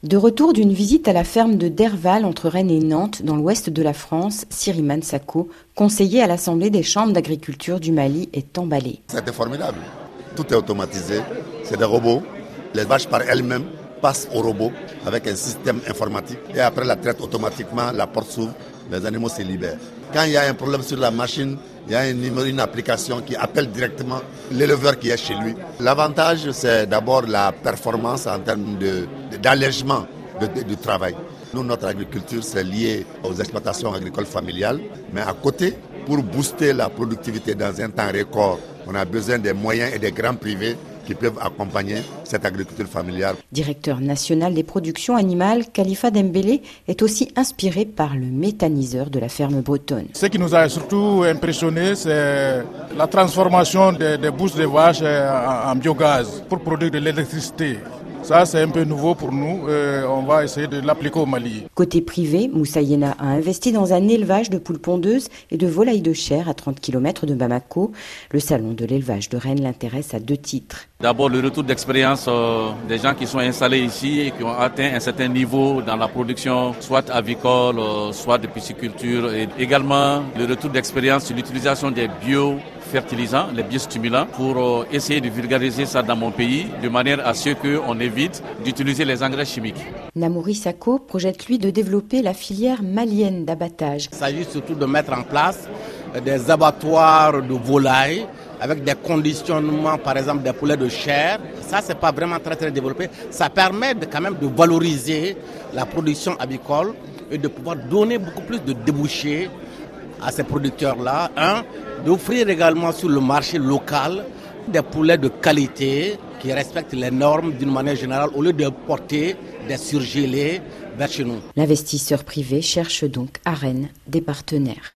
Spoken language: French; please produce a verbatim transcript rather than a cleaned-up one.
De retour d'une visite à la ferme de Derval entre Rennes et Nantes, dans l'ouest de la France, Siriman Sako, conseiller à l'Assemblée des chambres d'agriculture du Mali, est emballé. C'était formidable. Tout est automatisé, c'est des robots. Les vaches par elles-mêmes passent au robot avec un système informatique. Et après la traite, automatiquement, la porte s'ouvre, les animaux se libèrent. Quand il y a un problème sur la machine, il y a une, une application qui appelle directement l'éleveur qui est chez lui. L'avantage, c'est d'abord la performance en termes de, de, d'allègement de, de, du travail. Nous, notre agriculture, c'est lié aux exploitations agricoles familiales. Mais à côté, pour booster la productivité dans un temps record, on a besoin des moyens et des grands privés qui peuvent accompagner cette agriculture familiale. Directeur national des productions animales, Khalifa Dembélé est aussi inspiré par le méthaniseur de la ferme bretonne. Ce qui nous a surtout impressionné, c'est la transformation des, des bousses de vaches en, en biogaz pour produire de l'électricité. Ça, c'est un peu nouveau pour nous. Euh, on va essayer de l'appliquer au Mali. Côté privé, Moussaïena a investi dans un élevage de poules pondeuses et de volailles de chair à trente kilomètres de Bamako. Le salon de l'élevage de Rennes l'intéresse à deux titres. D'abord, le retour d'expérience euh, des gens qui sont installés ici et qui ont atteint un certain niveau dans la production, soit avicole, euh, soit de pisciculture. Et également, le retour d'expérience sur l'utilisation des bio fertilisants, les biostimulants, pour euh, essayer de vulgariser ça dans mon pays, de manière à ce qu'on évite d'utiliser les engrais chimiques. Namouri Sako projette lui de développer la filière malienne d'abattage. Il s'agit surtout de mettre en place des abattoirs de volailles avec des conditionnements, par exemple des poulets de chair. Ça, c'est pas vraiment très très développé. Ça permet de, quand même de valoriser la production avicole et de pouvoir donner beaucoup plus de débouchés à ces producteurs-là. Un, d'offrir également sur le marché local des poulets de qualité qui respectent les normes d'une manière générale au lieu de porter des surgelés vers chez nous. L'investisseur privé cherche donc à Rennes des partenaires.